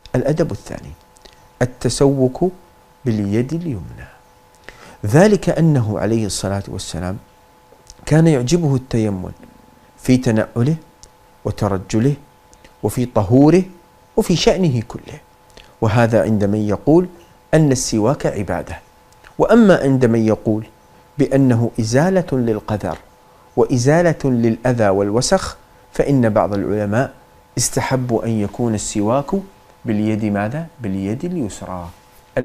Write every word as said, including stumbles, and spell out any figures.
الأدب الثاني التسوك باليد اليمنى، ذلك أنه عليه الصلاة والسلام كان يعجبه التيمم في تنعله وترجله وفي طهوره وفي شأنه كله، وهذا عند من يقول أن السواك عبادة. وأما عند من يقول بأنه إزالة للقذر وإزالة للأذى والوسخ، فإن بعض العلماء استحبوا أن يكون السواك باليد ماذا؟ باليد اليسرى.